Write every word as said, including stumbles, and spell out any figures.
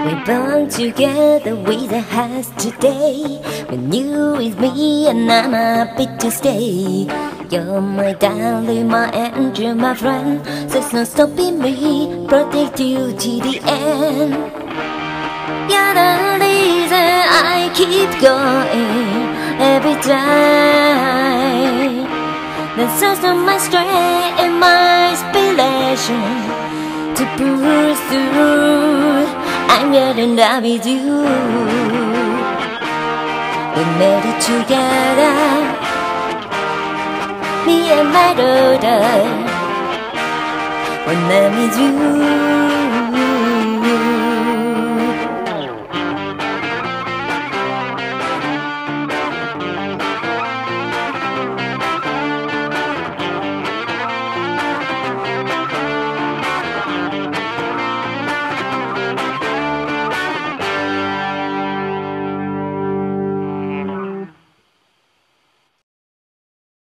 We born together with a heart today. When you with me and I'm happy to stay. You're my darling, my angel, my friend. There's no stopping me, protect you to the end. You're the reason I keep going every time. The source of my strength and my inspiration to push through. I'm getting down with you. We made it together, me and my daughter. When I'm with you,